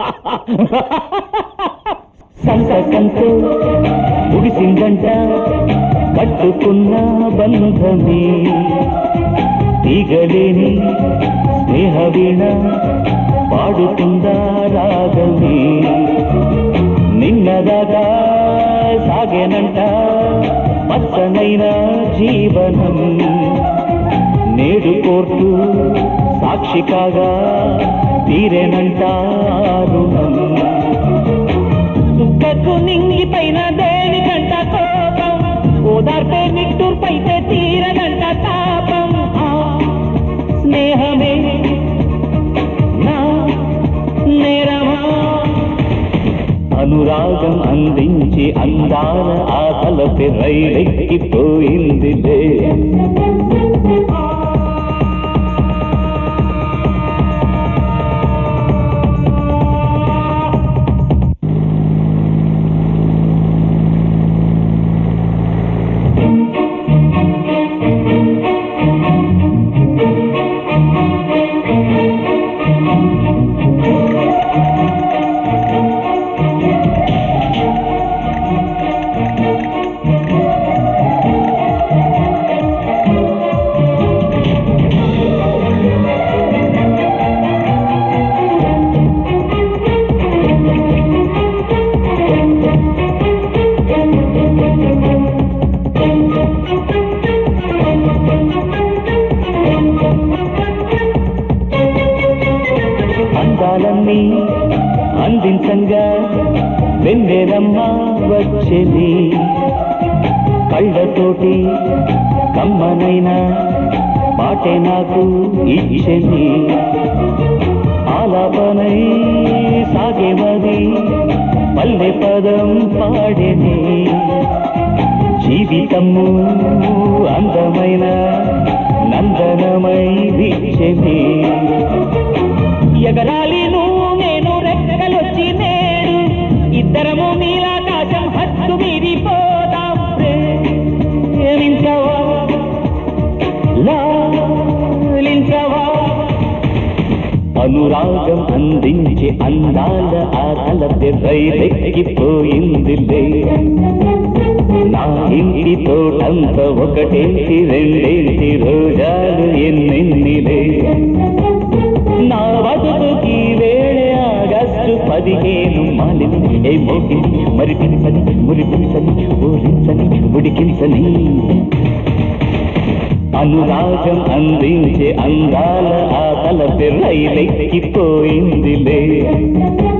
సంతకంతో ముగిసిందంట కట్టుకున్న బంధమే తీగలేని స్నేహవీణ పాడుతుందా రాగమే నిన్నదాగా సాగేనంట పచ్చనైన జీవనం నేడు కోర్టు సాక్షి కాగా తీరేనంట రుణం సుక్కకు నింగిపైన దేనికంట కోపం ఓదార్పే నిట్టూర్పైతే తీరనంట తాపం స్నేహమే నా నేరమా అనురాగం అందించి అందాల ఆకలపై రైలెక్కిపోయిందిలే అందాలన్నీ అందించంగా వెన్నెరమ్మ వచ్చేది కళ్ళతోటి కమ్మనైనా పాటే నాకు ఇచ్చేది ఆలాపనై సాగేమది పల్లె పదం పాడేది జీవితము అందమైన నందనమై విచ్చేది ఎగరాలి నువ్వు నేను రెక్కలొచ్చి నేడు ఇద్దరము నీలాకాశం హద్దు మీరిపోదాం ప్రేమించవా లాలించవా అనురాగం అందించి అందాల ఆకలపై రైలెక్కిపోయిందిలే నా ఇంటి తోటంత ఒకటేంటి రెండేంటి రోజాలు ఎన్నెన్నిలే నా బతుకుకి వేళ ఆగస్టు 15 మాలిని ఏ మోగించి మరిపించని మురిపించని ఊరించని ఉడికించని అనురాగం అందించే అందాల ఆకలపై రైలెక్కిపోయిందిలే